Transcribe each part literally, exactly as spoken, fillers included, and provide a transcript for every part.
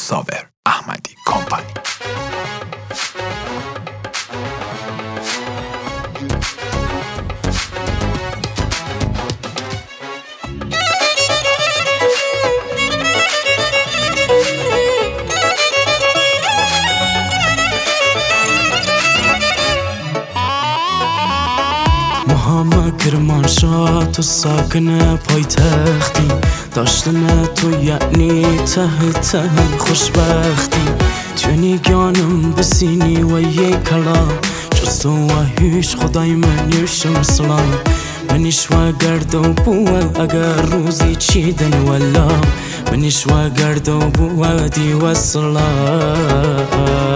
صابر احمدی کمپانی. محمد کرمانشاه تو ساکن پایتختی، داشتن تو یعنی ته ته خوشبختی. توی گانم بسینی و یک کلام جز تو و هیچ خدای من یوشم سلام. منیش و گرد و بوه اگر روزی چیدن ولا، منیش و گرد و بوه دی و سلام.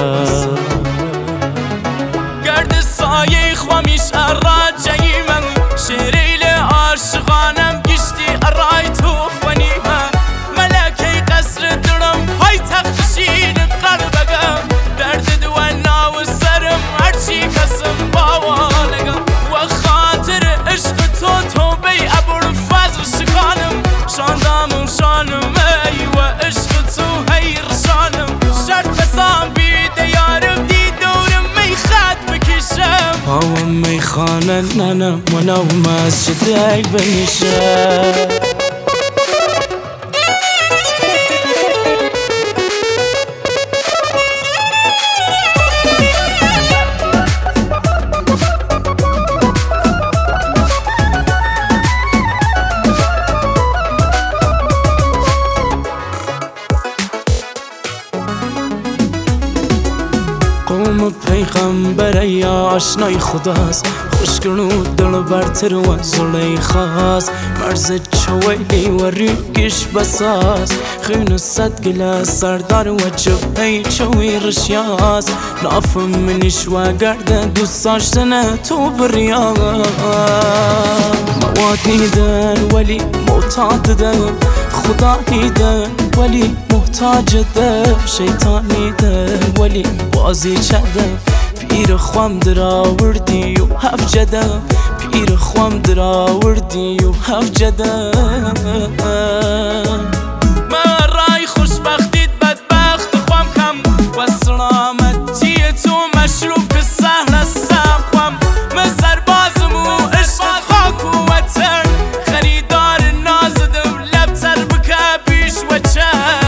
گرد سایه خوامیش اراجعی من، شریل عاشقانم گشتی ارای تو خونی من. ملکه قصر درم های تخشین قلبگم، درد دوانا و سرم هرچی کسم باوالگم. و خاطر عشق تو تو بی ابوالفضل شکانم، شاندامم شانم ای و عشق تو هی رشانم. شرط بسام بیده یارم دی دورم می خط بکشم، پاوم می خانه ننم و نو مسجد ای بنشم. قوم پیغمبر یا آشنای خداست، خوشگلو دل برتر و زلیخاست. مرز چویلی و ریگش بساز، خون صد گلاس سردار و جبهی چوی رشیاست. نافم منیش و گرد دوست داشتن تو بریاست. مواد نیدن ولی معتاد دم، خدا نیدن ولی محتاج دم. شیطان نیدن ولی بازی چدم، پیر خوام در آوردی و هفت جدم. پیر خوام در آوردی و هفت جدم. من رای خوشبختیت بدبخت خوام کم، و سلامتی تو مشروب که سهل هستم خوام. من سربازم و عشق خاک و وطن، خریدار نازدم لبتر بکه پیش و چند.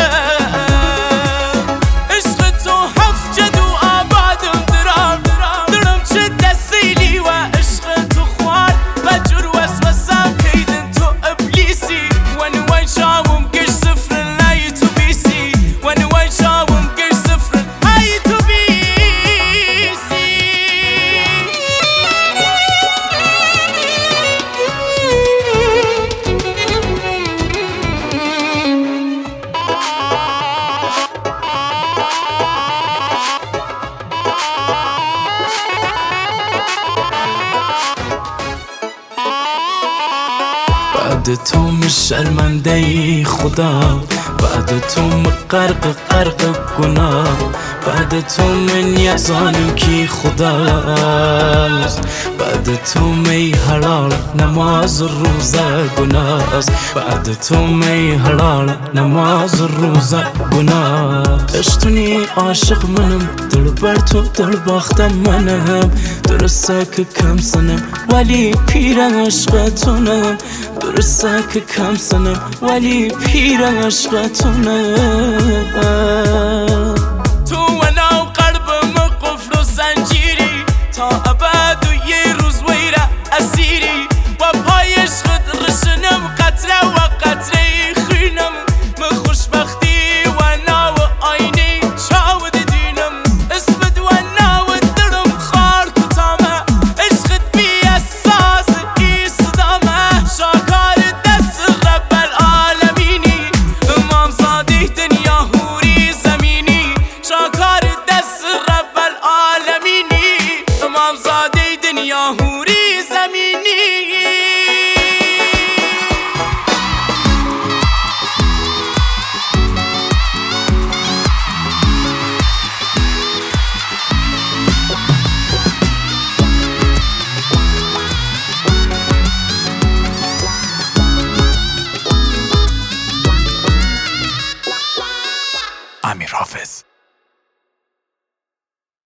بعد تو شرمنده ای خدا، بعد تو غرق غرق گناه. بعد تو من یزانم کی خداست، بعد تو می حلال نماز روزه گناست. بعد تو می حلال نماز روزه گناه. اشتونی عاشق منم، دل بر تو دل باختم منم. درسته که کم سنم ولی پیر عشقتونم. درسته که کم سنم ولی پیر عشقتونم. تو و نو قلبم قفل و زنجیری، تا ابد و یه روز ویره اسیری. و پای عشقت رشنم قطره و قطره خینم. من خوشبختی و نو آینی چاود دینم. اسمت و نو درم خار کتامه، عشقت بی اساس ای صدامه. شاکار دست رب العالمینی، امام زاده دنیا امیر حافظ.